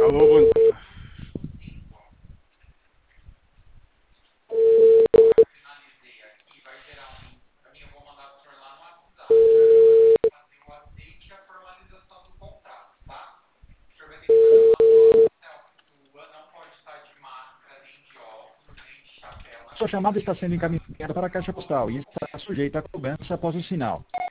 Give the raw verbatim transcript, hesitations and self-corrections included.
Alô, bom dia. Sua chamada está sendo encaminhada para a caixa postal e está sujeita a cobrança após o sinal.